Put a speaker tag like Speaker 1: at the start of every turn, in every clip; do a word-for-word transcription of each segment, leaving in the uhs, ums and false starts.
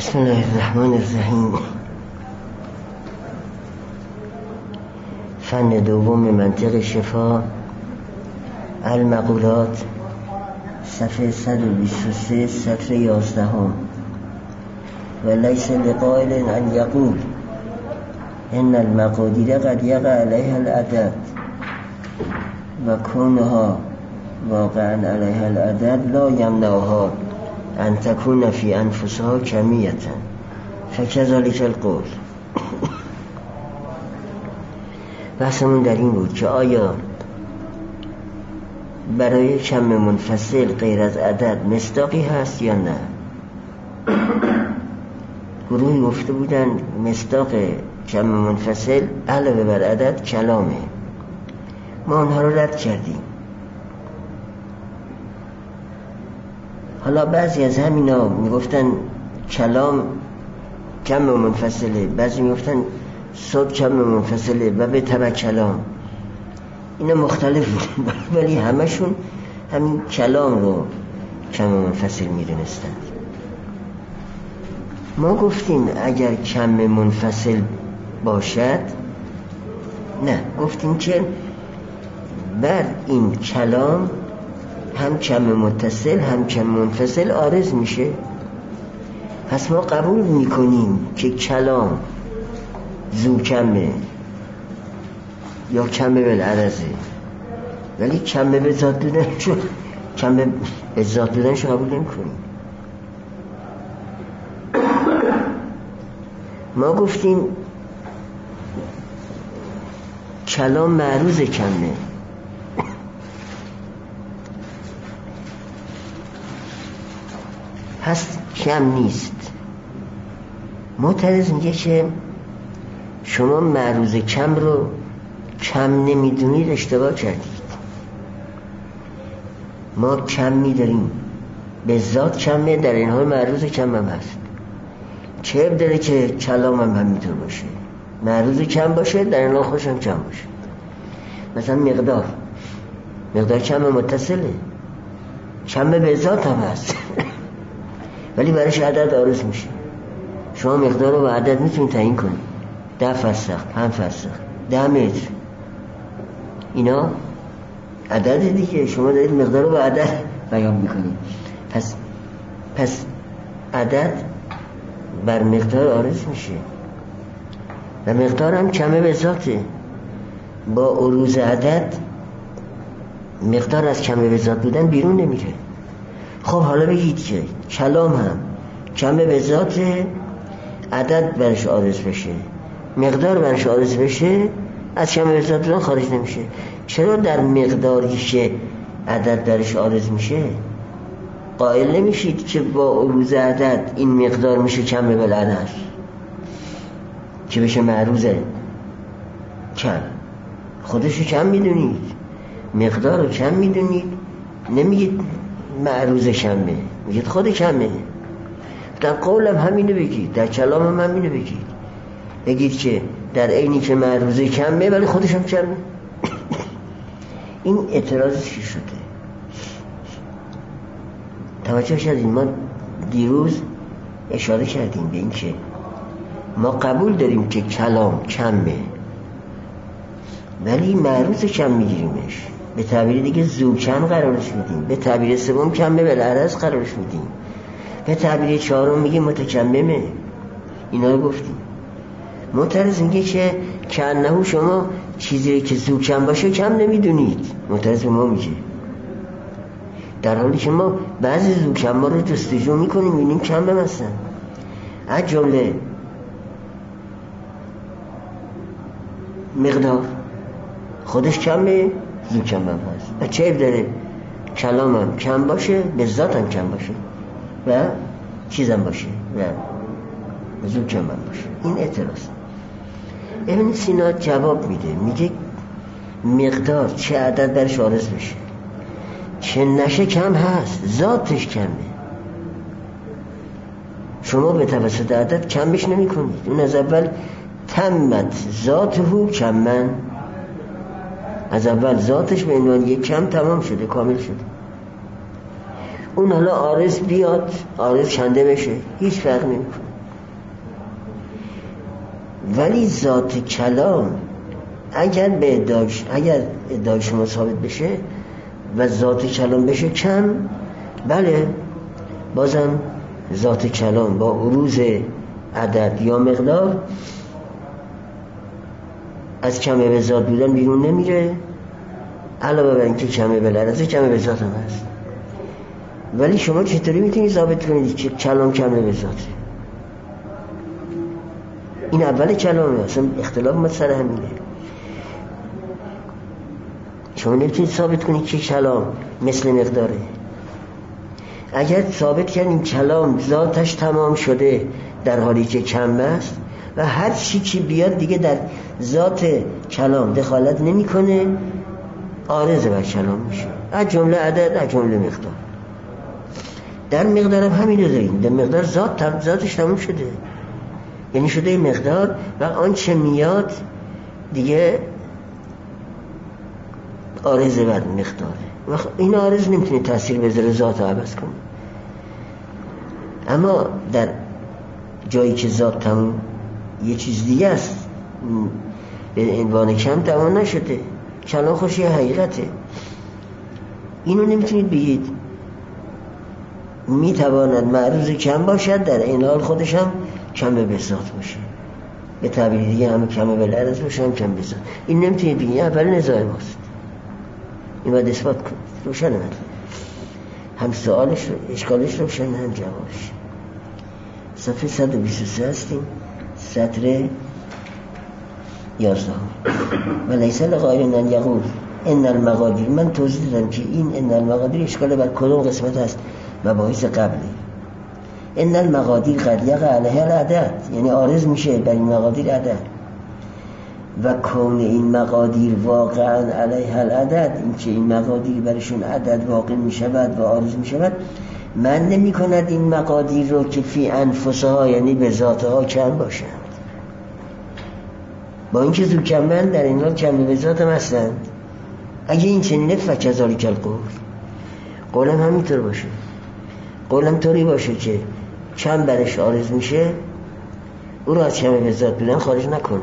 Speaker 1: بسم الله الرحمن الرحیم. فن دوم منطق شفا، المقولات، صفحه صد و بیست و سه، سطر یازدهم. و لیس لقائل ان یقول ان المقادیر قد یقع علیها العدد و کونها واقعا علیها العدد لا یمنعها ان تکون فی انفسها کمیتا فکذلک القول. بحثمون در این بود که آیا برای کم منفصل غیر از عدد مصداقی هست یا نه. گروهی گفته بودن مصداق کم منفصل علاوه بر عدد کلامه. ما اونها رو رد کردیم. حالا بعضی از همینا میگفتن کلام کم منفصله، بعضی میگفتن صوت کم منفصله و به تبع کلام. اینا مختلف بودن ولی همشون همین کلام رو کم منفصل میدونستند. ما گفتیم اگر کم منفصل باشد، نه، گفتیم که بر این کلام هم کم متصل هم کم منفصل عارض میشه. پس ما قبول میکنیم که کلام ذو کمه یا کمه بالعرضه، ولی کمه به ذات دودنشو کمه به ذات دودنشو قبول نمیکنیم. ما گفتیم کلام معروض کمه، پس کم نیست. معترض میگه که شما معروض کم رو کم نمیدونید، اشتباه کردید. ما کم میداریم به ذات کمه، در این حال معروض کم هم هست. چه داره که کلام هم همینطور باشه، معروض کم باشه، در این حال خوش هم کم باشه. مثلا مقدار مقدار کم متصله، کم به ذات هم هست ولی برایش عدد عارض میشه. شما مقدار رو با عدد میتونید تعیین کنید. ده فرسخ، پنج فرسخ، ده متر، اینا عدد دیگه. شما دارید مقدار رو با عدد بیان میکنید. پس پس عدد بر مقدار عارض میشه و مقدار هم کمه به ذاته. با عروض عدد مقدار از کمه به ذات بودن بیرون نمیره. خب حالا بگید که کلام هم کمه به ذاته، عدد برش عارض بشه، مقدار برش عارض بشه، از کمه به ذات بودن خارج نمیشه. چرا در مقداری که عدد درش عارض میشه قائل نمیشید که با عروض عدد این مقدار میشه کمه بالعدد که بشه معروضه کم؟ خودشو کم میدونید، مقدار رو کم میدونید، نمیگید معروض کمه، میگید خود کمه. در قولم همینو بگید، در کلامم همینو بگید. بگید که در عینی که معروض کمه ولی خودش هم کمه. این اعتراض چی شده؟ توجه کردین؟ ما دیروز اشاره کردیم به این که ما قبول داریم که کلام کمه ولی معروض کم میگیریمش، به تعبیر دیگه ذو کم قرارش میدیم، به تعبیر سوم کمه بالعرض قرارش میدیم، به تعبیر چهارم میگیم متکممه. اینا رو گفتیم. معترض میگه که کانه شما چیزی که ذو کم باشه کم نمیدونید. معترض ما میگه در حالی که ما بعضی ذو کم ها رو جستجو میکنیم میبینیم کم هم هستن. از جمله مقدار خودش کمه، ذو کم هم هست. و چه داره کلام هم کم باشه، به ذات هم کم باشه و چیز هم باشه و ذو کم هم باشه. این اعتراض. ابن سینا جواب میده، میگه مقدار چه عدد درش عارض بشه چه نشه کم هست، ذاتش کمه. شما به توسط عدد کمش نمی کنید. اون از اول تمت ذاته کمن، از اول ذاتش به عنوان یک کم تمام شده، کامل شده. اون حالا عارض بیاد، عارض کنده بشه، هیچ فرق نمیکنه. ولی ذات کلام اگر به ادعاش اگر ادعای شما ثابت بشه و ذات کلام بشه کم، بله بازم ذات کلام با عروض عدد یا مقدار از کمه به ذات بودن بیرون نمیره، علاوه بر اینکه کمه به لرزه کمه به ذات هم هست. ولی شما چطوری میتونید ثابت کنید که کلام کمه به ذاته؟ این اول کلامه، اصلا اختلاف ما سر همینه. شما نمیتونید ثابت کنید که کلام مثل مقداره. اگر ثابت کردیم کلام ذاتش تمام شده در حالی که کم است و هر چی که بیاد دیگه در ذات کلام دخالت نمیکنه، عارض بر کلام میشه، از جمله عدد از جمله مقدار. در مقدار هم همین رو داریم، در مقدار ذات ذاتش تمام شده، یعنی شده مقدار و آنچه میاد دیگه عارض بر مقداره و این عارض نمیتونه تاثیر بذاره ذات رو عوض کنه. اما در جایی که ذات تمام یه چیز دیگه است، به عنوان کم تمام نشده، کلام خوش یه حقیقته، اینو نمیتونید بگید میتواند معروض کم باشد در این حال خودش هم کم به ذات باشه، به تعبیر دیگه همه کم به لرز باشه هم کم به ذات. این نمیتونید بگید، اول نزاع ماست، این باید اثبات کنید. روشنه هم سوالش رو اشکالش روشن هم جوابش. صفحه صد و بیست و سه هستیم، سطر یازده. و لیس لقائل ان یقول ان المقادیر. من توضیح دادم که این ان المقادیر اشکال بر کدوم قسمت هست؟ مباحث قبلی. ان المقادیر قد یقع علیها العدد، یعنی عارض میشه بر این مقادیر عدد، و کون این مقادیر واقعا علیها العدد، این که این مقادیر برشون عدد واقع میشود و عارض میشود، من نمی کند این مقادیر رو که فی انفسها یعنی به ذاتها کم باشند، با اینکه زو کمن در این حال کم به ذات هم هستند. اگه این چنینه فکذالک القول، قولم همینطور باشه، قولم طوری باشه که کم برش عارض میشه، او رو از کم به ذات بودن خارج نکنه.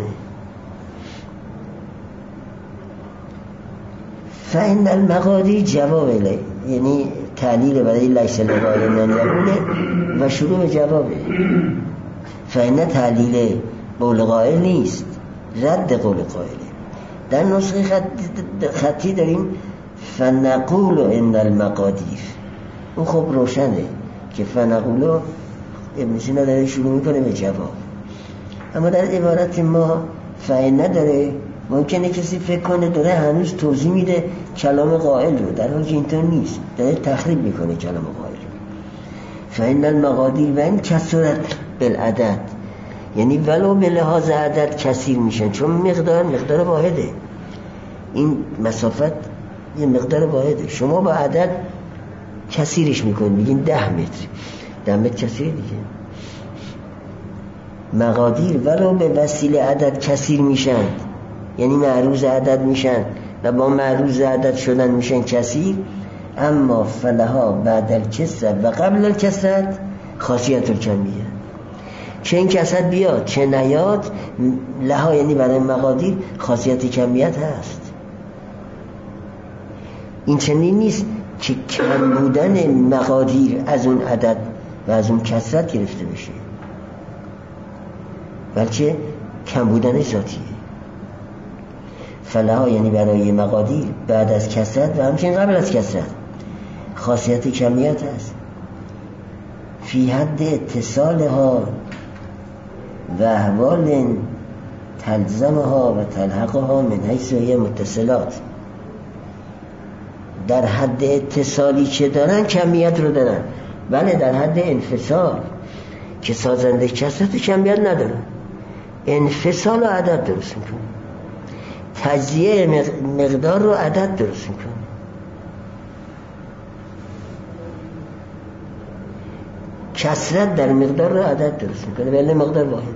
Speaker 1: فإن المقادیر جواب اله، یعنی تعلیل برای لیس لقائل ان یقول و شروع به جوابه. فإن تعلیل قول قائل نیست، رد قول قائله. در نسخه خط... خطی داریم فنقول ان المقادیر، اون خب روشنه که فنقول ابن سینا داره شروع میکنه به جواب، اما در عبارت ما فإن نداره. ممکنه کسی فکر کنه داره هنوز توضیح میده کلام قائل رو، در حالی که اینطور نیست، داره تخریب میکنه کلام قائل رو. فإن المقادیر و این کثرت بالعدد، یعنی ولو به لحاظ عدد کثیر میشن، چون مقدار مقدار واحده، این مسافت یه مقدار واحده، شما با عدد کثیرش میکنید، میگین ده متر، ده متر کثیره دیگه. مقادیر ولو به وسیله عدد کثیر میشن، یعنی معروض عدد میشن و با معروض عدد شدن میشن کثیر، اما فلها بعد الکثرت و قبل الکثرت خاصیت الکمیه، چه این کثرت بیاد چه نیاد، لها یعنی برای مقادیر خاصیت کمیت هست. این چنین نیست که کم بودن مقادیر از اون عدد و از اون کثرت گرفته بشه، بلکه کم بودن ذاتیه. فلها یعنی برای مقادیر بعد از کثرت و همچنین قبل از کثرت خاصیت کمیت هست، فی حد اتصالها و احوال تلزمها و تلحقها من حیث هی متصلات. در حد اتصالی که دارن کمیت رو دارن، بله در حد انفصال که سازنده کثرت کمیت ندارن، انفصال و عدد درست میکنه، تجزیه مقدار رو عدد درست میکنه. کثرت در مقدار رو عدد درست میکنه، ولی مقدار واحده.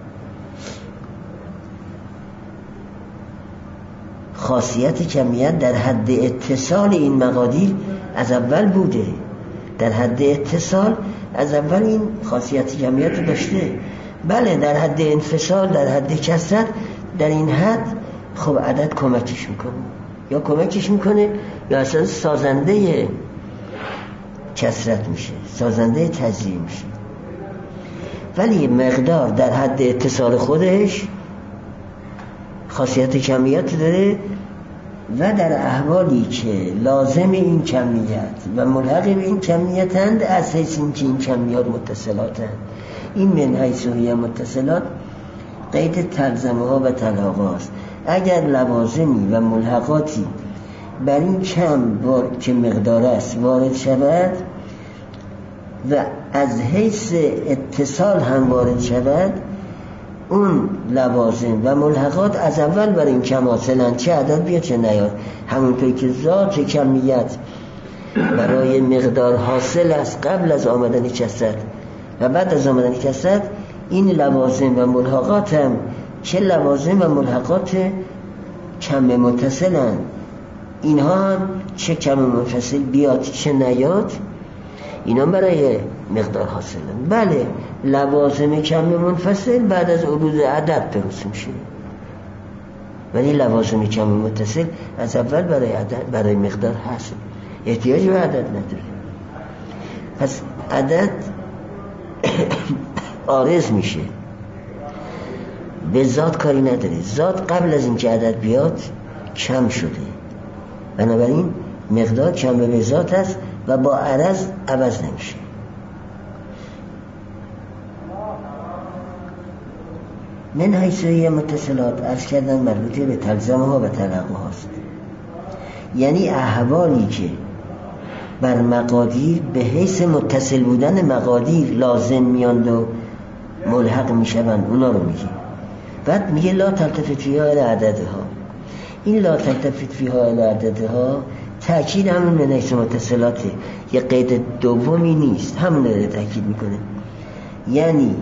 Speaker 1: خاصیت کمیت در حد اتصال این مقادیر از اول بوده، در حد اتصال از اول این خاصیت کمیت رو داشته، بله در حد انفصال، در حد کثرت، در این حد خب عدد کمکش میکنه، یا کمکش میکنه یا اصلا سازنده کثرت میشه، سازنده تجزیه میشه. ولی مقدار در حد اتصال خودش خاصیت کمیت داره و در احوالی که لازم این کمیت و ملحق به این کمیتند، از حیث این که این کمیات متصلاتند، این من حیث هی متصلات قید تلزمه ها و تلاقا است. اگر لوازمی و ملحقاتی بر این کم بار که مقدار است وارد شود و از حیث اتصال هم وارد شود، اون لوازم و ملحقات از اول برای این کم حاصلن، چه عدد بیاد چه نیاد. همونطور که ذات کمیت برای مقدار حاصل است قبل از آمدن کثرت و بعد از آمدن کثرت، این لوازم و ملحقات هم چه لوازم و ملحقات کم متصلن، اینها هم چه کم منفصل بیاد چه نیاد، اینا برای مقدار حاصلن. بله لوازم کم منفصل بعد از عروض عدد درست میشه، ولی لوازم کم متصل از اول برای عدد برای مقدار هست، احتیاج به عدد نداره. پس عدد عارض میشه، به ذات کاری نداره. ذات قبل از اینکه عدد بیاد کم شده، بنابراین مقدار کم به ذات است و با عرض عوض نمیشه. من حیث هی متصلات عرض کردن مربوطه به تلزمه ها و تلقه هاست، یعنی احوالی که بر مقادیر به حیث متصل بودن مقادیر لازم میاند و ملحق میشوند، اونا رو میگه. بعد میگه لا تلتفت فیها الی عددها. این لا تلتفت فیها الی عددها تأکید همون من حیث متصلاته، یه قید دومی نیست، همون رو تأکید میکنه. یعنی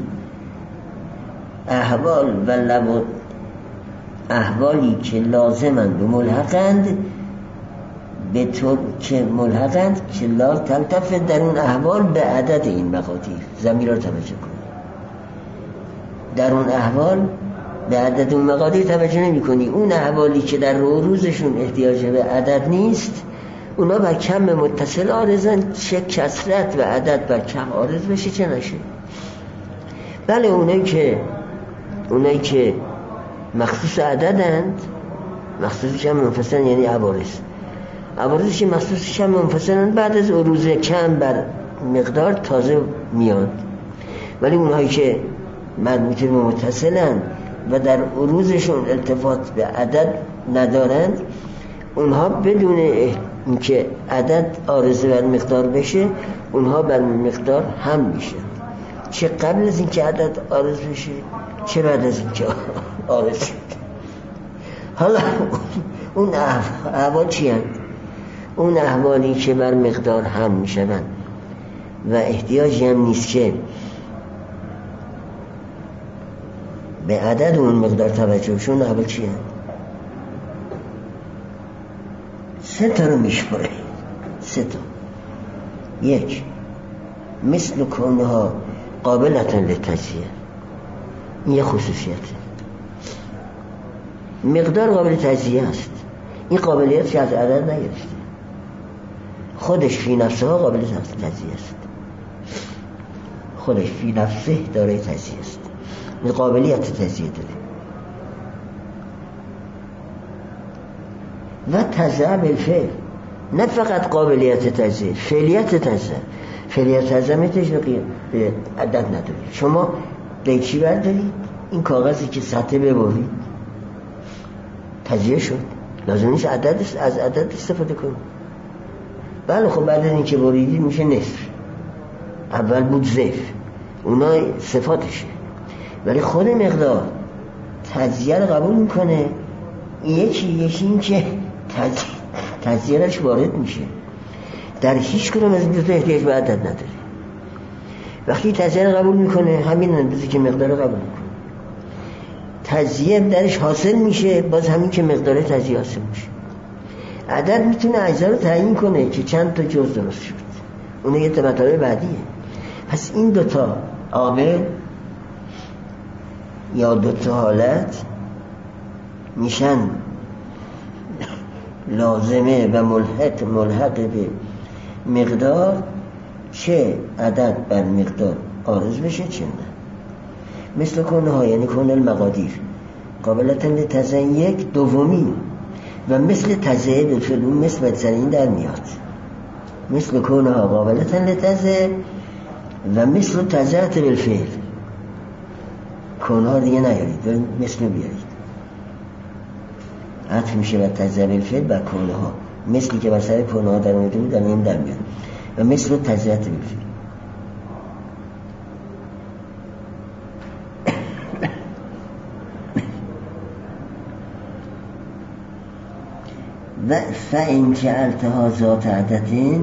Speaker 1: احوال و لب احوالی که لازمند و ملحقند به طور که ملحقند که لا تلتفت در اون احوال به عدد این مقادیر. ضمیر رو توجه کنید، در اون احوال به عدد اون مقادیر توجه نمی کنی. اون احوالی که در روزشون احتیاج به عدد نیست، اونا بر کم متصل عارضن، چه کثرت و عدد بر کم عارض بشه چه نشه. بله اونایی که اونایی که مخصوص عددند، مخصوص کم منفصلن، یعنی عوارض عوارضی که مخصوص کم منفصلن بعد از عروض کم بر مقدار تازه میاد. ولی اونهایی که مربوطه به متصلن و در عروضشون التفات به عدد ندارند، اونها بدون اینکه عدد عارضه بر مقدار بشه، اونها بر مقدار هم میشه، چه قبل از اینکه عدد عارض بشه چه بعد از اینکه عارض شد. حالا اون احوال چی هست؟ اون احوالی که بر مقدار هم میشن و احتیاجی هم نیست که به عدد اون مقدار توجه شون، احوال چی هست؟ سه تا رو میشماره، سه تا. یک، مثل کونها قابلتن للتجزیه، این یه خصوصیته. مقدار قابل تجزیه است، این قابلیت که از عدد نگرفته، خودش فی نفسه ها قابل تجزیه است، خودش فی نفسه داره تجزیه است، این قابلیت تجزیه داره. و تجزیه بالفعل، نه فقط قابلیت تجزیه، فعلیت تجزیه. فعلیت تجزیه میتونش به عدد نداره. شما قیچی بردارید، این کاغذی که سطح ببرید تجزیه شد، لازم نیست عدد از عدد استفاده کنید. بله خب بعد از این که بریدید میشه نصف، اول بود ضعف، اونا صفاتشه. ولی خود مقدار تجزیه رو قبول میکنه. یکی یکی این که تجزیه رش وارد میشه، در هیچ کدوم از این دو تا احتیاج به عدد نداره. وقتی تجزیه رو قبول میکنه، همین اندازه که مقدار رو قبول میکنه، تجزیه درش حاصل میشه، باز همین که مقدار تجزیه حاصل میشه. عدد میتونه اجزا رو تعیین کنه که چند تا جزء درست شد، اون یه مطالب بعدیه. پس این دوتا عامل یا دو تا حالت میشن لازمه و ملحق ملحق به مقدار، چه عدد بر مقدار عارض بشه چه نه. مثل کنه ها، یعنی کنه المقادیر قابلتا لتزن یک دومی، و مثل تزه بالفعل، اون مثل بدسر این در میاد. مثل کنه ها قابلتا لتزه و مثل تزهت بالفعل. کنه ها دیگه نیارید ولی مثل بیارید، عطف میشه و تزه بالفعل و کنه ها، مثلی که بر سر کنه ها در اومده بود در این در میاد و مثل تزهت بالفعل. و فإن جعلتها ذات عدد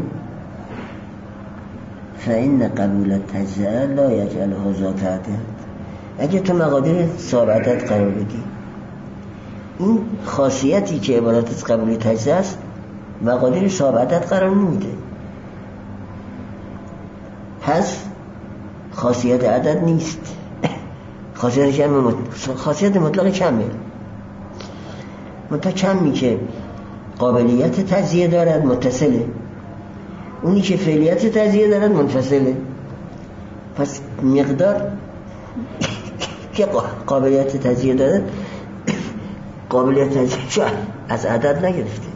Speaker 1: فإن قبول التجزئه لا يجعلها ذات عدد. اگه تو مقادیر صاحب عدد قرار بدی، این خاصیتی که عبارت از قبول تجزئه است مقادیر صاحب عدد قرار نمیده. پس خاصیت عدد نیست، خاصیت کم، خاصیت مطلق کمه. منتها کمی که قابلیت تجزیه دارد متصله، اونی که فعلیت تجزیه دارد منفصله. پس مقدار که قابلیت تجزیه دارد قابلیت تجزیه از عدد نگرفته.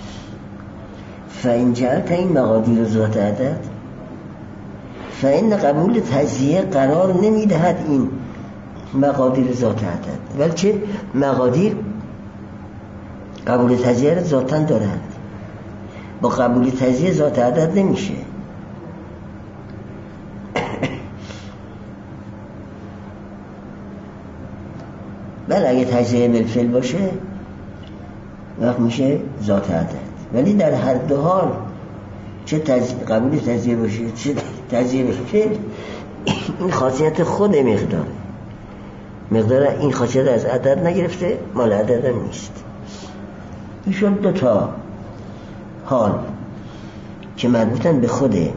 Speaker 1: فإن جعلت این مقادیر ذات عدد فإن قبول تجزیه قرار نمیدهد این مقادیر ذات عدد، بلکه مقادیر قبول تجزیه را ذاتاً دارند، با قبول تجزیه ذات عدد نمیشه. بله اگه تجزیه بالفعل باشه وقت میشه ذات عدد، ولی در هر دو حال چه تجزیه قبول تجزیه باشه چه تجزیه بالفعل، این خاصیت خود مقدار مقدار این خاصیت از عدد نگرفته، مال عدد هم نیست. ایشون دو تا حال که مربوطن به خوده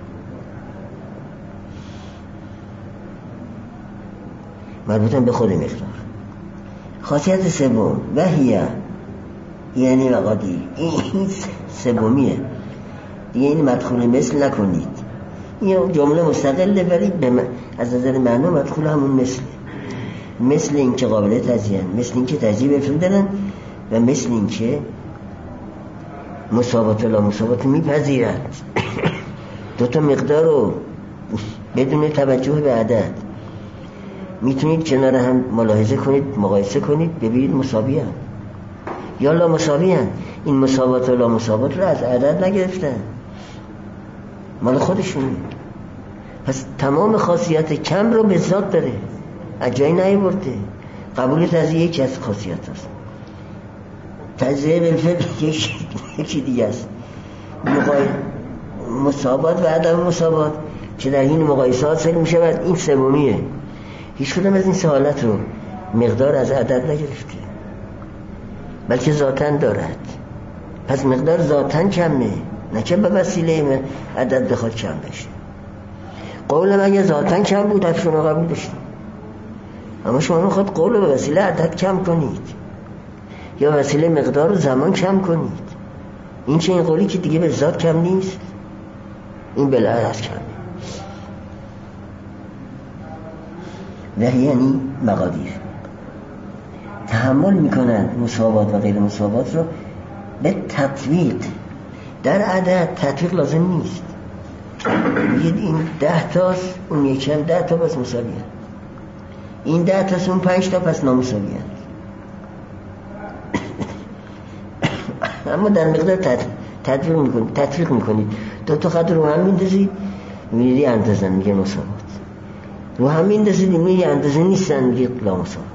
Speaker 1: مربوطن به خود مقدار. خاصیت سوم وحیه، یعنی مقادیر، این سومیه دیگه، این مدخول مثل نکنید، این جمله مستقله ولی از نظر معنا مدخول همون مثل مثل این که قابل تجزیه، مثل این که تجزیه بالفعل دارن و مثل این که مساوات لا مساوات میپذیرند. دو تا مقدار رو بدون توجه به عدد میتونید کنار هم ملاحظه کنید، مقایسه کنید، ببینید مساوی هست یا لا مساوی هست. این مساوات لا مساوات رو از عدد نگرفتن، مال خودشونه. پس تمام خاصیت کم رو به ذات داره، از جایی نیاورده. قبول تجزیه یکی از خاصیت هست، تجزیه بالفعل یکی دیگه است. مساوات و عدم مساوات که در این مقایسه حاصل میشه و این سومیه. هیچ کدام از این سه حالت رو مقدار از عدد نگرفته بلکه ذاتاً دارد. پس مقدار ذاتاً کمه، نه که به وسیله عدد بخواد کم بشه. قول اگه ذاتاً کم بود افشون رو قبول داشتیم، اما شما میخواد قول رو به وسیله عدد کم کنید یا وسیله مقدار رو زمان کم کنید. این چه این قولی که دیگه به ذات کم نیست، این بالعکس کمه. و یعنی مقادیر تحمل میکنند مساوات و غیر مساوات رو به تطبیق. در عدد تطبیق لازم نیست، بگید این ده تاست اون یکی هم ده تا پس مساوی هست، این ده تاست اون پنج تا پس نامساوی هست. اما در مقدار تطبیق میکنید تطبیق میکنید دو تا خط رو هم میندازید میری اندازن میگه مساوات، رو هم میندازید میری اندازه نیستن میگه لا مساوات.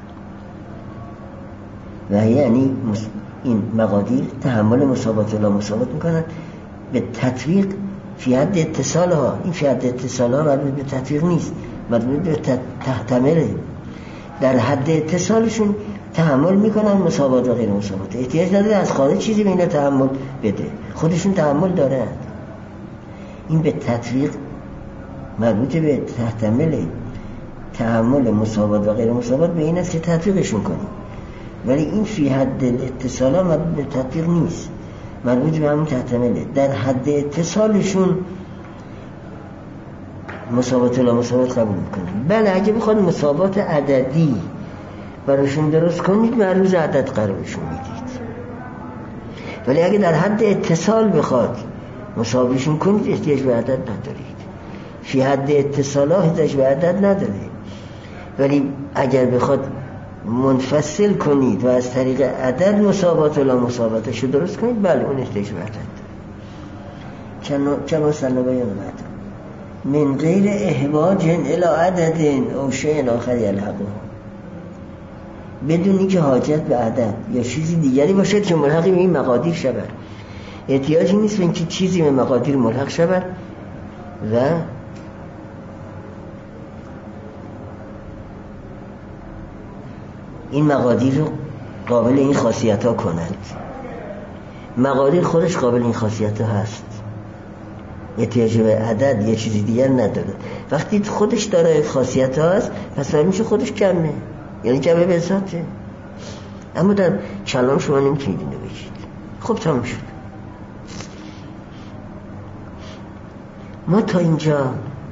Speaker 1: و یعنی این مقادیر تحمل مساوات و لا مساوات میکنن به تطبیق فی حد اتصال ها. این فی حد اتصال ها مربوط به تطبیق نیست، مربوط به تحتمله. در حد اتصالشون تحمل میکنن مساوات و غیر مساوات، احتیاج نداره از خارج چیزی به اینا تحمل بده، خودشون تحمل دارن. این به تطبیق مربوط به تحتمله. تحمل مساوات و غیر مساوات به این است که تطبیقشون کنیم، ولی این فی حد اتصال ها مربوط به تطبیق نیست، مربوط به همون تحتمله. در حد اتصالشون مساوات و مساوات قبول میکنیم. بله اگه بخواد مساوات عددی براشون درست کنید معروض عدد قرارشون میدید، ولی اگه در حد اتصال بخواد مساویشون کنید احتیاج به عدد ندارید. فی حد اتصال ها احتیاج به عدد ندارید، ولی اگر بخواد منفصل کنید و از طریق عدد مساوات و مساواتش رو درست کنید بله اون احتیاج به عدد داره. چما صلی بیان بعد من غیر احواج الی عدد او شیء آخر یلحقه، بدونی که حاجت به عدد یا چیزی دیگری باشد که ملحقی به این مقادیر شود. احتیاجی نیست به اینکه چیزی به مقادیر ملحق شود و این مقادیر رو قابل این خاصیت ها کنند. مقادیر خودش قابل این خاصیت ها هست، احتیاج به عدد یا چیزی دیگر نداره. وقتی خودش داره خاصیت ها هست پس میشه خودش کمه، یعنی جمع به ذاته. اما در کلام شما نمیتونید اینو بگید. خب تمام شد. ما تا اینجا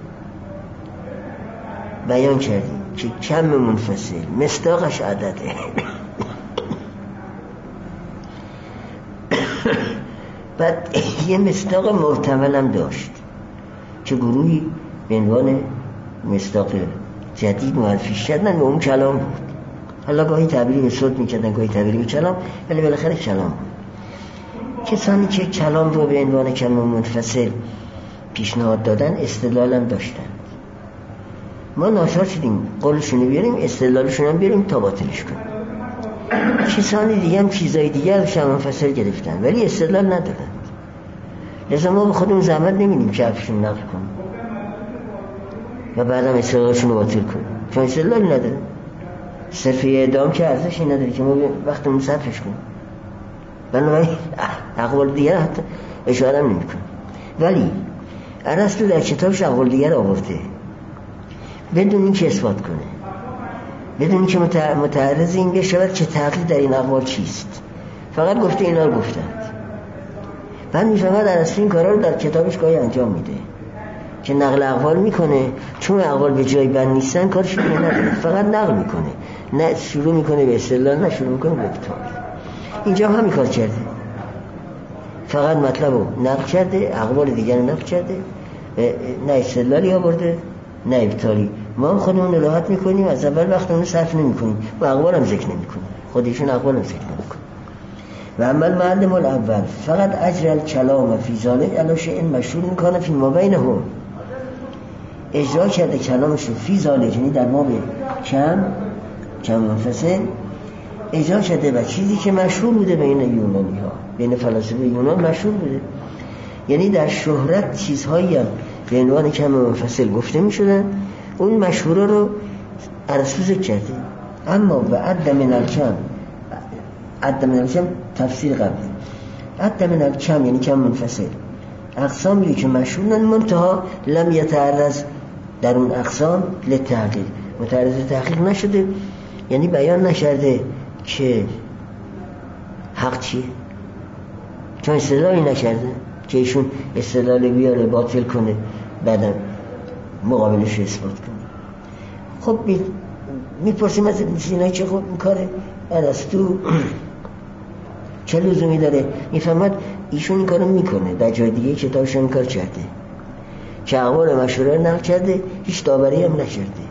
Speaker 1: بیان کردیم که کم منفصل مصداقش عدده. بعد یه مصداق محتمل هم داشت که گروهی به عنوان مصداق جدید معرفی شدن و اون کلام بود. حالا گاهی تعبیری به صوت میکردن گاهی تعبیری به کلام، ولی بالاخره کلام بود. کسانی که کلام رو به عنوان کم منفصل پیشنهاد دادن استدلال هم داشتن. ما ناچار شدیم قولشونو بیاریم استدلالشون هم بیاریم تا باطلش کنیم. کسانی دیگه هم چیزای دیگه رو کم منفصل گرفتن ولی استدلال ندارن، لذا ما به خودمون زحمت نمیدیم که حرفشون نقل کنیم و بعدم استدلالشون رو باطل کنیم، چون استدلال نداره. صرف اعدام که ارزشی نداره که ما وقتمون صرفش کنیم. بنابراین اقوال دیگر حتی اشاره هم نمی کنیم. ولی ارسطو در کتابش اقوال دیگر آورده بدون این که اثبات کنه، بدون این که متعرض این بشود که تحقیق در این اقوال چیست، فقط گفته اینا رو گفتند. بعد میفهمد ارسطو این کارا رو در کتابش گاهی انجام میده که نقل اقوال میکنه، چون اقوال به جای بند نیستن کارش دیگه نداره، فقط نقل میکنه، نه شروع میکنه به استدلال نه شروع میکنه به ابطال. اینجا هم همین کار کرده، فقط مطلب رو نقل کرده، اقوال دیگر رو نقل کرده، نه استدلالی آورده نه ابطالی. ما هم خودمون راحت میکنیم، از اول وقتمون صرف نمیکنیم و اقوال هم ذکر نمیکنیم، خودشون اقوال هم ذکر نمیکنیم. و عمل معلم الاول فقط اجر الکلام فی ذلک علی شیء مشهور میکنه فی ما بینهم، اجرا کرده کلامش رو فی ذلک، یعنی در ما به کم کم منفصل اجرا شده و چیزی که مشهور بوده بین یونانی ها، بین فلاسفه یونان مشهور بوده، یعنی در شهرت چیزهایی هم به عنوان کم منفصل گفته می شدن، اون مشهوره رو ارسطو ذکر کرده. اما و عد من الکم، عد من الکم تفسیر قبلی، عد من الکم یعنی کم منفصل، اقسامی که مشهورن منتها لم یتعرض در اون اقسام للتحقیق، متعرض تحقیق نشده، یعنی بیان نشده که حق چیه، چون استدلالی نکرده که ایشون استدلال بیاره باطل کنه بعدم مقابلش رو اثبات کنه. خب میپرسیم از اینایی که خب این کاره ارسطو چه لزومی داره؟ میفهمد ایشون این کارو میکنه، در جای دیگه کتابش این کار کرده که اقوال مشهوره نقل کرده، هیچ داوری هم نکرده.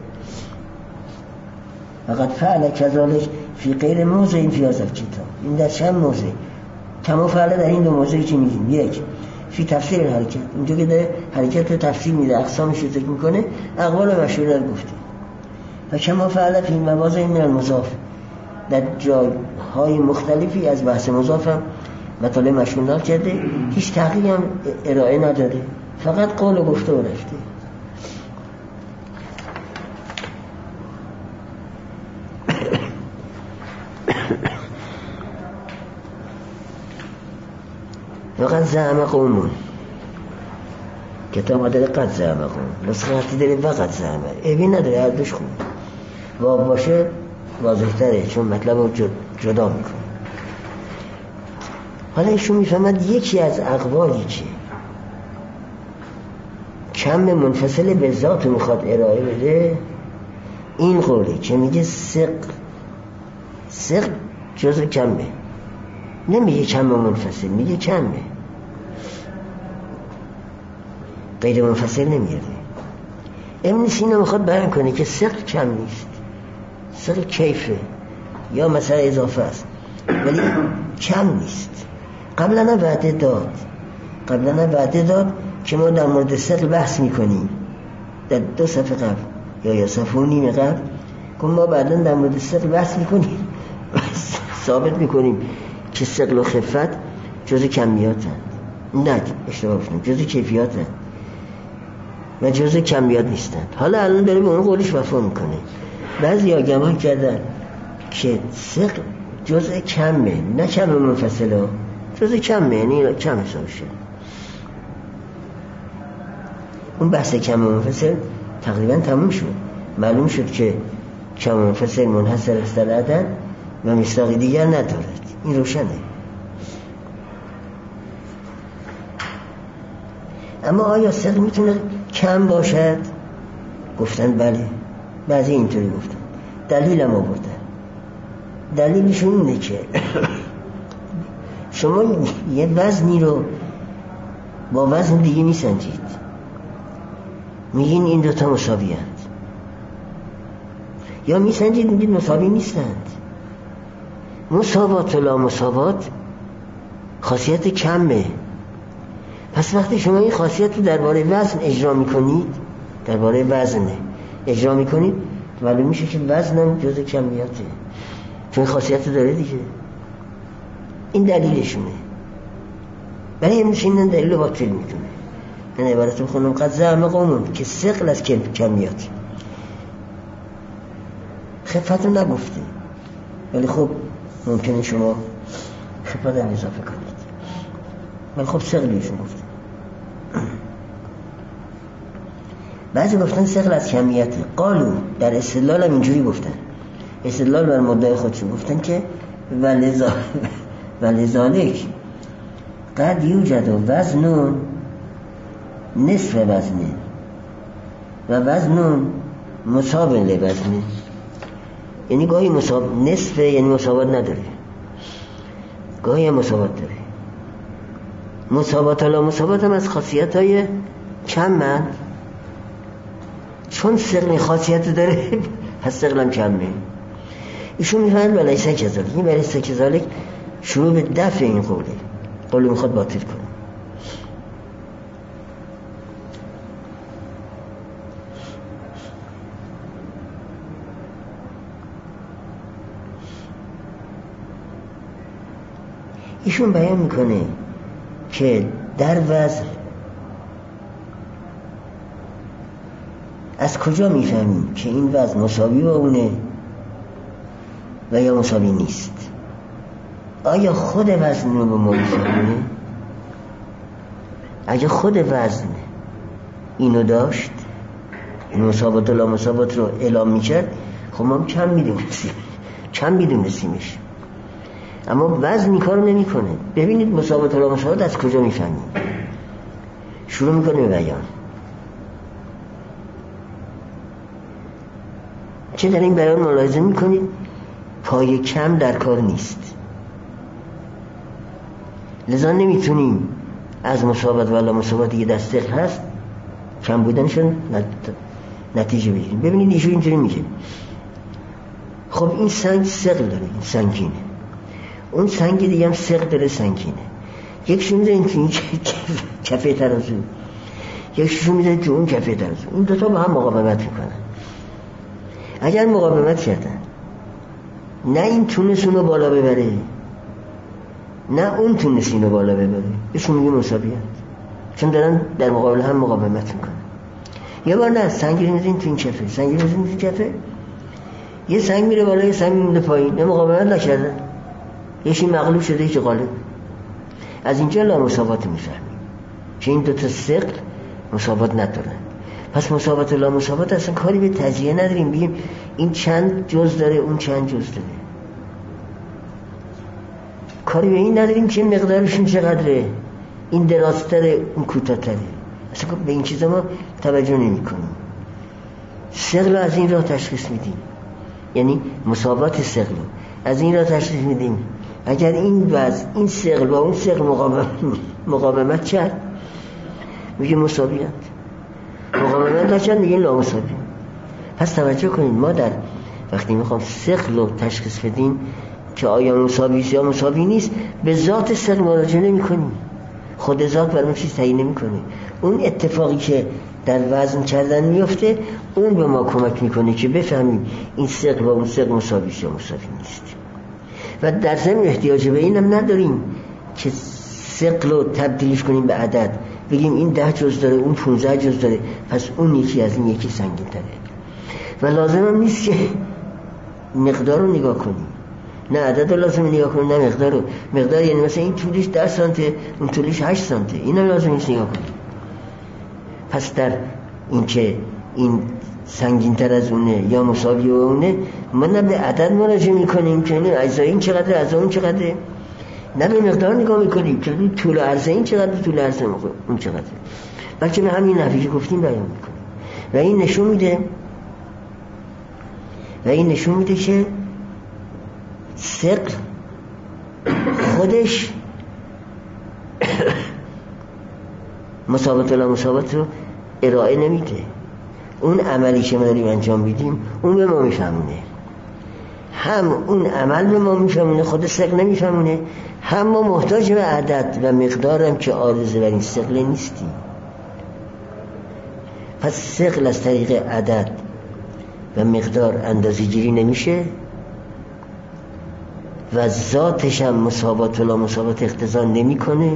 Speaker 1: فقط فعل کذالک فی غیر موضع فی هذا الکتاب، این در چند موضع کما فعل در این دو موضعی که میگیم. یک فی تفسیر حرکت، اینجا که داره حرکت رو تفسیر میده، اقسامش رو ذکر میکنه، اقوال مشهوره رو گفته. و کما فعل فی مواضع من المضاف، در جایهای مختلفی از بحث مضاف هم مطالب مشهور نقل کرده، هیچ تحقیقی هم ارائه نداره، فقط قول و گفته و رفته. فقط زعم قومون کتاب ما داره قد زعمه خون، نسخه خطی داره وقت زعمه، عیبی نداره، هر دوش خون واو باشه واضح تره چون مطلب رو جدا میکنه. حالا ایشون میفهمد یکی از اقوالی که کم منفصل به ذات میخواد ارائه بده این قوله که میگه ثقل ثقل جزء کمه، نمیگه کم منفصل، میگه کمه، غیر منفصل نمیاره. ابن سینا میخواد بیان کنه که ثقل کم نیست، ثقل کیفه یا مثلا اضافه است ولی کم نیست. قبلا وعده داد قبلا وعده داد که ما در مورد ثقل بحث میکنیم در دو صفحه قبل یا یا صفحه و نیم قبل که ما بعدا در مورد ثقل بحث میکنیم ثابت میکنیم که ثقل و خفت جزء کمیات هستند، نه اشتباه گفتم، جزء کیفیات هستند و جزء کمیات نیستند. حالا الان داره به اون قولش وفا میکنه. بعضی ها گمان کردن که ثقل جزء کمه، نه کم منفصله، جزء کمه، یعنی کم حساب شد. اون بحث کم منفصل تقریبا تموم شد، معلوم شد که کم منفصل منحصر است در عدد و مصداقی دیگر ندارد. این روشنه. اما آیا ثقل میتونه کم باشد؟ گفتن بله، بعضی اینطوری گفتن، دلیل هم آوردن. دلیلشون اینه که شما یه وزنی رو با وزن دیگه میسنجید، میگین این دوتا مساوی هستند، یا میسنجید میگید مساوی نیستند. مساوات و لا مساوات خاصیت کمه. پس وقتی شما این خاصیت رو درباره وزن اجرا میکنید، درباره وزن اجرا میکنید، معلوم میشه که وزنم جزء کمیاته، چون خاصیت رو داره دیگه. این دلیلشونه. برای این میشینن دلیل باطل میکنه. من عبارت بخونم قد زعم قوم که ثقل از کمیات، خفت رو نگفته ولی خب ممکنه شما خفت هم اضافه کنید، ولی خب ثقلیشون گفته. بعضی گفتن ثقل از کمیته. قالو در استدلال هم اینجوری گفتن، استدلال بر مدعای خودشون گفتن که ولذا ولذالک قد یوجد وزن نصف وزنه و وزن مساو لوزنه. یعنی گاهی مساو نصف یعنی مساوات نداره، گاهی هم مساوات داره. مساوات لا مساوات هم از خاصیت های کمن، چون ثقل خاصیت داره پس ثقل هم کمه. ایشون میفهمن ولیسه کذالک، این ولیسه کذالک شروع به دفع این قوله، قوله میخواد باطل کنه. ایشون بیان میکنه که در وزن از کجا میفهمیم که این وزن مساوی با اونه و یا مساوی نیست؟ آیا خود وزن رو به ما میفهمونه؟ اگه خود وزن اینو داشت، این مساوات و لا مساوات رو اعلام میکرد، خب ما کم میدونستیم کم میدونستیمش. اما وزن این کارو نمی کنه. ببینید مساوات و لا مساوات از کجا میفهمیم؟ شروع میکنه به بیان. چه در این بیان ملاحظه میکنید؟ پای کم در کار نیست، لذا نمیتونیم از مساوات و لا مساوات یه دسته هست کم بودنشون نتیجه بگیریم. ببینید ایشون اینجوری میگه خب این سنگ ثقل داره، این سنگینه، اون سنگ دیگه هم ثقل داره، سنگینه. یکشون میذاریم که این کفه ترازو، یکشون میذاریم که اون کفه ترازو، این دوتا با هم مقاومت میکنن. اگر مقاومت کردن نه این تونست اونو بالا ببره نه اون تونست اینو بالا ببره، ایشون میگه مساویت، چون دارن در مقابل هم مقاومت میکنن. یه بار نه سنگی رو میذاریم تو این کفه، سنگی رو میذاریم تو این کفه، یه سنگ میره بالا یه سنگ میره پایین، نه مقاومت نکردن، یکی مغلوب شده یکی غالب. از اینجا لا مساوات میفهمیم که این دوتا ثقل مساوات ندارن. پس مساوات و لا مساوات اصلا کاری به تجزیه نداریم بگیم این چند جز داره اون چند جز داره، کاری به این نداریم که مقدارشون چقدره، این درازتره اون کوتاه‌تره، اصلا به این چیزا ما توجه نمی کنیم. ثقل از این راه تشخیص میدیم، یعنی مساوات ثقل از این راه تشخیص میدیم اگر این وضع این ثقل با اون ثقل مقاومت مقاومت کرد میگه مساویت، مقاومت نکرد میگه لا مساوی. پس توجه کنید ما در وقتی میخوام ثقل رو تشخیص بدیم که آیا مساوی است یا مساوی نیست به ذات ثقل مراجعه نمی‌کنیم، خود ذات برام چیز تعیین نمی‌کنه. اون اتفاقی که در وزن کردن میفته اون به ما کمک میکنه که بفهمیم این ثقل با اون ثقل مساوی است یا مساوی نیست. و در ضمن احتیاج به اینم نداریم که ثقل رو تبدیلش کنیم به عدد، بگیم این ده جز داره اون پانزده جز داره پس اون یکی از این یکی سنگین تره. و لازم هم نیست که مقدار رو نگاه کنیم، نه عدد رو لازم نگاه کنیم نه مقدار رو. مقدار یعنی مثلا این طولش ده سانته اون طولش هشت سانته، این هم لازم نیست نگاه کنیم. پس در این که این سنگین تر از اونه یا مساوی و اونه ما نه به عدد مراجعه میکنیم که این اجزای این چقدر اجزای اون چقدره، نه به مقدار نگاه میکنیم که طول عرض این چقدر طول عرض اون چقدره، بلکه به همین نحوی که گفتیم بیان میکنیم. و این نشون میده و این نشون میده که ثقل خودش مساوات و لا مساوات رو ارائه نمیده. اون عملی که ما داریم انجام میدیم اون به ما میفهمونه، هم اون عمل به ما میفهمونه، خود ثقل نمیفهمونه، هم ما محتاج به عدد و مقدارم که عارضه بر این ثقل نیستیم. پس ثقل از طریق عدد و مقدار اندازه گیری نمیشه و ذاتش هم مساوات و لا مساوات اقتضا نمیکنه،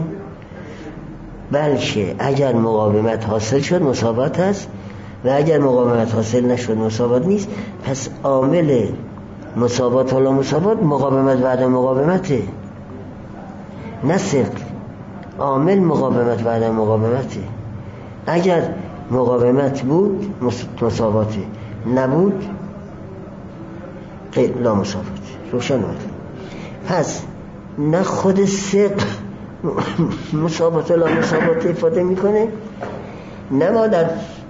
Speaker 1: بلکه اگر مقاومت حاصل شد مساوات هست و اگر مقاومت حاصل نشد مساوات نیست. پس عامل مساوات و لا مساوات مقاومت بعد مقاومته، نه ثقل. عامل مقاومت بعد مقاومته. اگر مقاومت بود مساواته، نبود لا مساوات. روشن بود. پس نه خود ثقل مساوات و لا مساوات افاده میکنه، نه ما در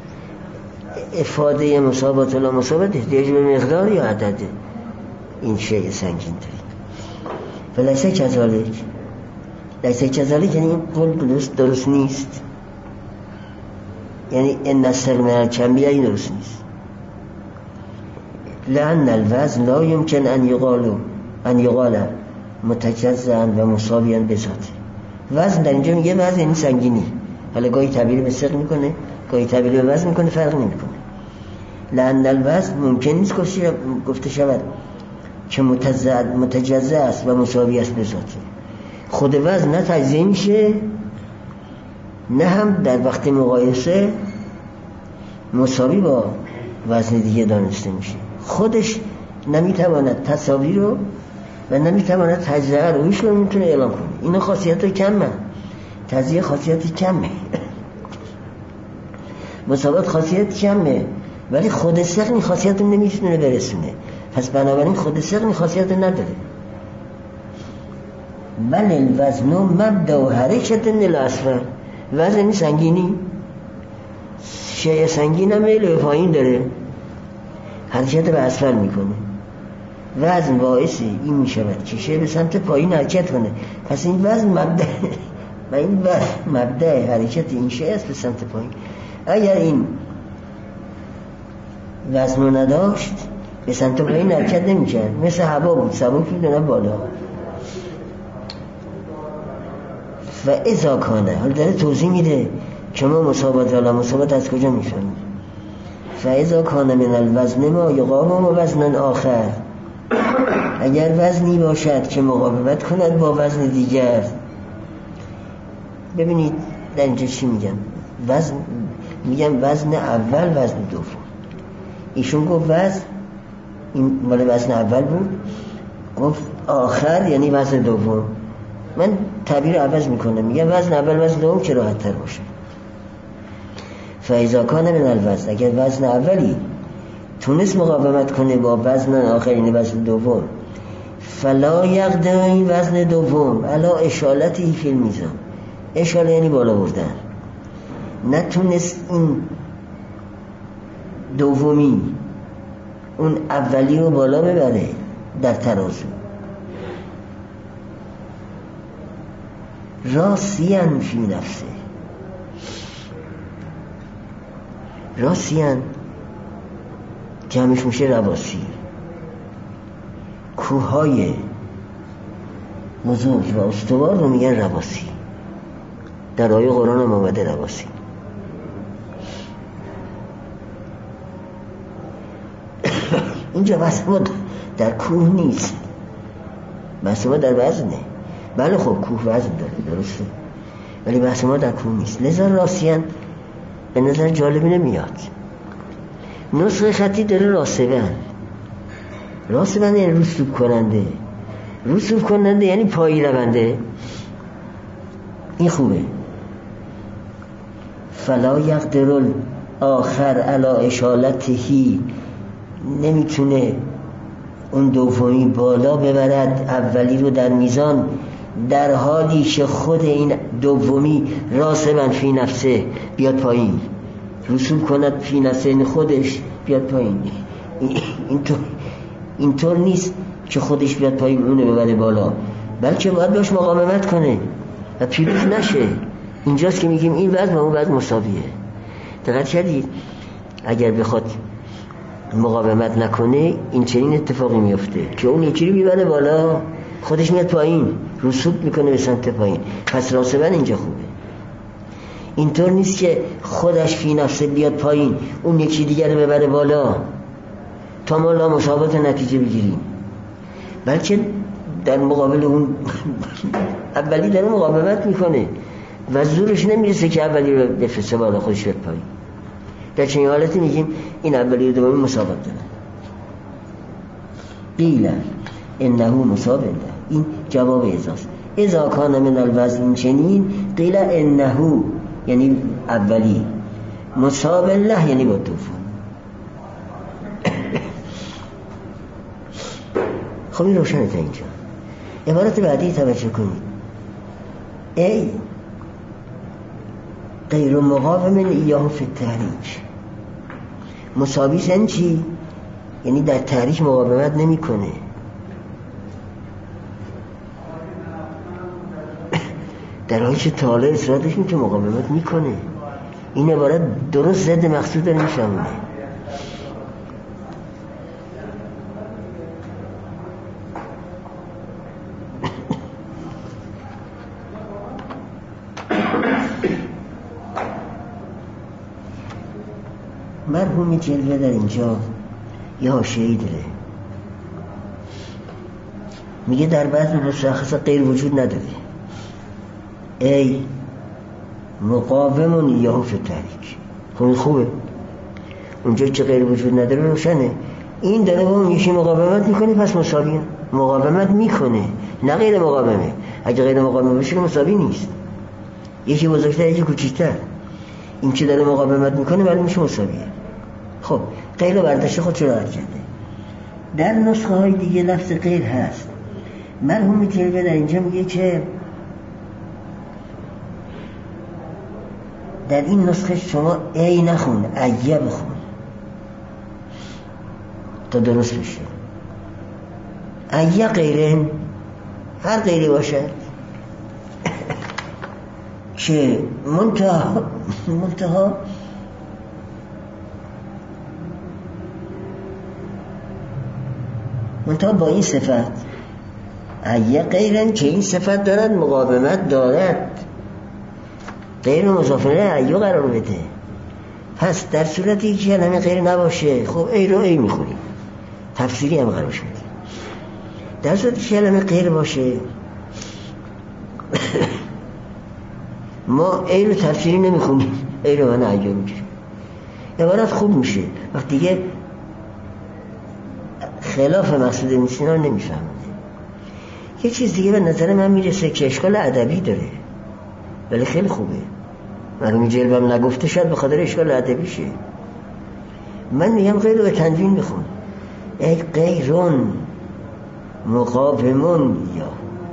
Speaker 1: افاده مساوات و لا مساوات احتیاج به مقدار یا عدد این شیء سنگین داریم. فلیسه کذالک، لیسه کذالک یعنی این قول درست درست نیست، یعنی ان الثقل من الکمیه این درست نیست. لأن الوزن لا يمكن ان يقال ان يقال متجزئا و مساویا بذاته. وزن در اینجا میگه وزن یعنی سنگینی، حالا گاهی تعبیر به ثقل میکنه گاهی تعبیر به وزن میکنه، فرق نمیکنه. لأن الوزن ممکن نیست گفته شود که متجزئ است و مساوی است بذاته. خود وزن نه تجزیه میشه نه هم در وقت مقایسه مساوی با وزن دیگه دانسته میشه. خودش نمیتواند تساوی رو و نمیتواند تجزیه رو هیچ رو میتونه اعلام کنه. اینا خاصیت های کمه، تجزیه خاصیت کمه، مساوات خاصیت کمه، ولی خود ثقل این خاصیت رو نمیتونه برسونه. پس بنابراین خود ثقل این خاصیت رو نداره. بل الوزن مبدأ حرکت الاسفل، وزن سنگینی شیء سنگین هم میل به پایین داره، حرکت به اسفل میکنه. وزن باعثی این میشود که شیء به سمت پایین حرکت کنه. پس این وزن مبدأ و این وزن مبدأ حرکت این شیء است به سمت پایین. اگر این وزن رو نداشت به سمت پایین حرکت نمیکرد، مثل هوا بود، سبک بود نه بالا. و اذا کانه، حالا داره توضیح میده که ما مساوات و لا مساوات از کجا میفهمیم. فاذا کان من الوزن ما یقاوم وزن آخر، اگر وزنی باشد که مقاومت کند با وزن دیگر. ببینید در اینجا چی میگن، وزن میگن وزن اول وزن دوم. ایشون گفت وزن این مال وزن اول بود، گفت آخر یعنی وزن دوم. من تعبیر عوض میکنم، میگم وزن اول وزن دوم که راحت تر باشه. فاذا کان من الوزن، اگر وزن اولی تونست مقاومت کنه با وزن آخرین وزن دوم، فلا یقدم، این وزن دوم علا اشالتی فی المیزان، اشاله یعنی بالا بردن، نتونست این دومی اون اولی رو بالا ببره در ترازو، راسیان فی نفسه، راسیان جمعش میشه رواسی، کوههای بزرگ و استوار رو میگن رواسی، در آیه قرآن هم آمده رواسی. اینجا بحث ما در کوه نیست، بحث ما در وزنه. بله خب کوه وزن داره درسته، ولی بحث ما در کوه نیست. لذا راسیان به نظر جالبی نمیاد. نسخه خطی داره راسبن، راسبن یعنی رسوب کننده، رسوب کننده یعنی پایی رونده، این خوبه. فلا یقدر آخر علی اشالتهی، نمیتونه اون دومی بالا ببرد اولی رو در میزان، در حالی که خود این دومی راسبن فی نفسه بیاد پایین، رسوب کند فی نفسه، این خودش بیاد پایین. اینطور اینطور نیست که خودش بیاد پایین اونه ببره بالا، بلکه باید باش مقاومت کنه و پیروز نشه. اینجاست که میگیم این وزن و اون وزن مساویه. دقت کردید؟ اگر بخواد مقاومت نکنه این چنین اتفاقی میفته که اون یکی رو میبره بالا، خودش میاد پایین، رسوب میکنه به سمت پایین. پس راسبن اینجا خوبه. اینطور نیست که خودش فی نفسه بیاد پایین، اون یکی دیگر رو ببره بالا تا ما لا مساوات نتیجه بگیریم، بلکه در مقابل اون اولی داره مقاومت میکنه و زورش نمیرسه که اولی رو بفرسته بالا، خودش بیاد پایین. در چنین حالتی میگیم این اولی رو دومی مساوات داره. قیل انه مساوات، این جواب ازاست. اذا کان من الوزن چنین، قیل انه یعنی اولی، مساو له یعنی با دوم. خب این روشنه تا اینجا. عبارت بعدی توجه کنید. ای غیر مقاوم ایاه فی التحریک، مساوی سن چی؟ یعنی در تحریک مقاومت نمی کنه. در حالی که تعالی اصرارش می که مقاومت میکنه. این عبارت درست ضد مقصود داره میفهمونه. مرحوم جلوه در اینجا یه حاشیه‌ای داره، میگه در بعض مشخص غیر وجود نداره. ای مقاومون یهو فی التحریک. خب خوبه، اونجا که غیر وجود نداره روشنه. این داره با اون یکی مقاومت میکنه، پس مساویه. مقاومت میکنه نه غیر مقاومه. اگه غیر مقاومه باشه مساوی نیست، یکی بزرگتر یکی کوچیکتر. این که داره مقاومت میکنه ولی میشه مساویه. خب غیر برداشت خودش رو راحت کرده. در نسخه های دیگه لفظ غیر هست. مرحوم جلوه در اینجا میگه که در این نسخه شما ای نخون، ایه بخون تا درست بشه. ایه غیره، هر غیری باشه که منتها منتها منتها با این صفت، ایه غیرن که این صفت دارد، مقاومت دارد، غیر مضاف الیه ایو قرار بده. پس در صورتی که کلمه غیر نباشه، خب ای رو ای میخونیم، تفسیری هم قرار شده. در صورتی که کلمه غیر باشه ما ای رو تفسیری نمیخونیم، ای رو من ایو میگیریم. عبارت خوب میشه وقتی دیگه خلاف مقصود نیست، اینا رو نمیفهمه. یه چیز دیگه به نظر من میرسه که اشکال ادبی داره ولی خیلی خوبه. مرحوم جلبم نگفته شد به خاطر اشکال ادبیشه. من میگم غیر به تنوین بخون. ای غیرون مقاومون، یا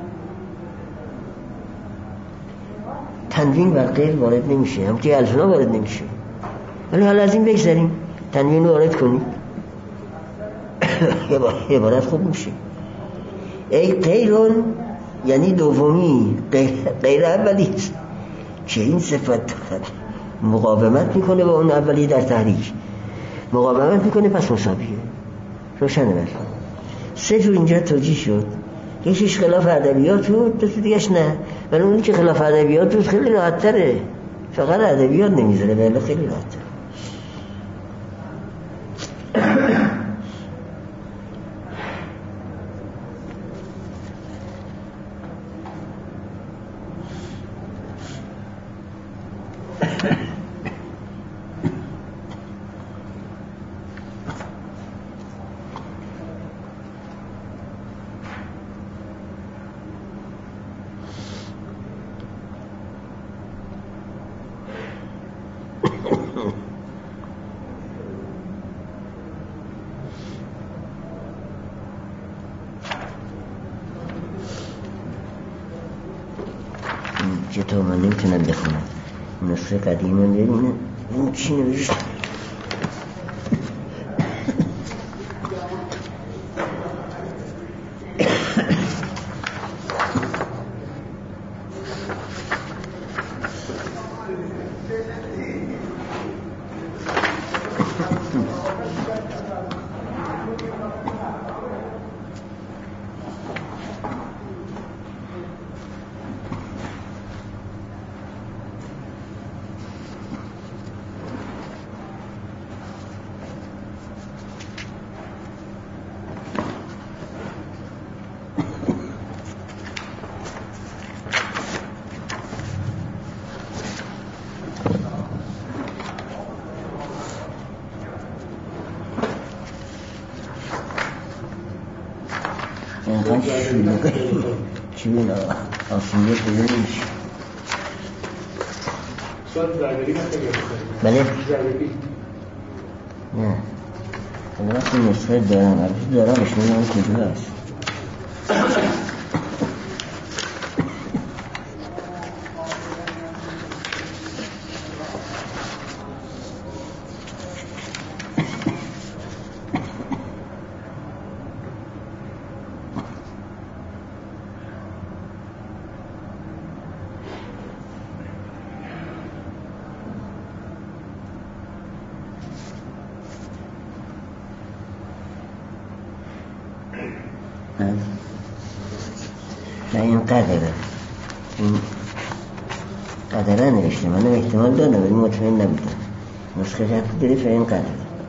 Speaker 1: تنوین بر غیر وارد نمیشه، همونطوری الفنا وارد نمیشه. ولی حالا از این بگذاریم، تنوین وارد کنید عبارت خوب میشه. ای غیرون یعنی دومی، غیر, غیر اولی است که این صفت مقاومت میکنه با اون اولی در تحریک، مقاومت میکنه پس مساویه. روشنه برکن. سه جور اینجا توجیه شد. یکیش خلاف ادبیات بود، دو تا دیگهش نه. ولی اونی که خلاف ادبیات بود خیلی راحت تره، فقط ادبیات نمیذاره، ولی خیلی راحت تره. چطور من نمیتونم بخونم نسخه قدیم من ببینم این چی نوشته. اینقدر شلوغه چی بین آسیبه پیدا نمیشه.
Speaker 2: شاید زرگری نکنید.
Speaker 1: بله؟
Speaker 2: زرگری
Speaker 1: نه اما وقتی نسخه دارم البته دارم اشنه هم کجا هست. و این قدره این قدره نوشته منم احتمال دارم ولی مطمئن نبودم نسخه رفت گرفت و این قدره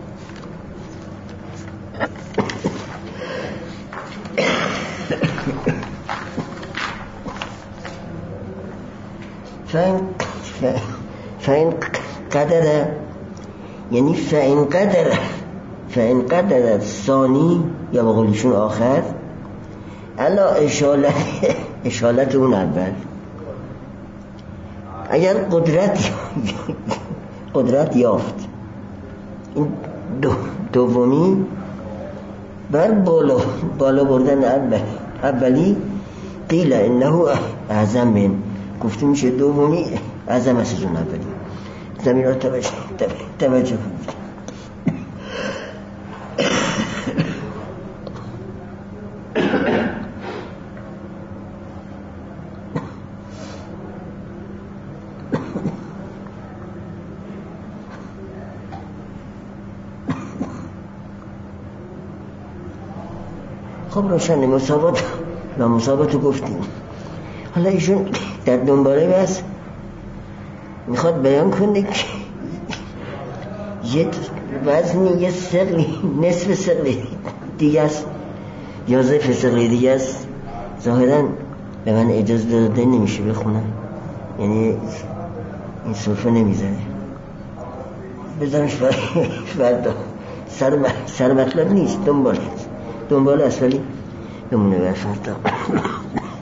Speaker 1: فإن قدر یعنی فإن قدر فإن قدر ثانی یا به قولشون آخر الا اشالت اشالت اون اول اگر قدرت قدرت یافت این دو دومی بر بالا بالا بردن اول اولی قیل انه اعظم من گفته میشه دومی اعظم از اون اولی. زمین را توجه توجه کنید. خب روشنه مسابقات و مسابقات رو گفتیم. حالا ایشون در دنباله بس میخواد بیان کنه که یه وزنی یه سقلی نصف سقلی دیگه است یا ضعف سقلی دیگه است. ظاهرا به من اجازه داده نمیشه بخونم، یعنی این صرفه نمیزنه بذارمش فردا. سر, سر مطلب نیست، دنباله دنباله است ولی بمونه بر فردا.